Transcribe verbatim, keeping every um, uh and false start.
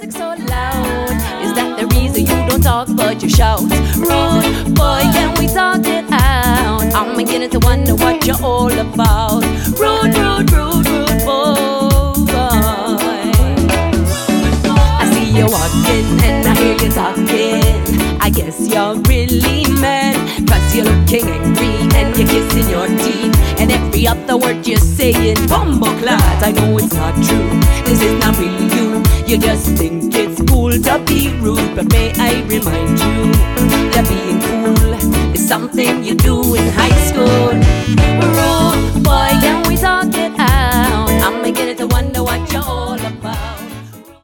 music so loud? Is that the reason you don't talk but you shout? Rude boy, can we talk it out? I'm beginning to wonder what you're all about. Rude, rude, rude, rude boy. I see you walking and I hear you talking. I guess you're really mad, cause you're looking angry and you're kissing your teeth, and every other word you're saying, bumbleclad. I know it's not true, this is not really you. You just think it's cool to be rude, but may I remind you that being cool is something you do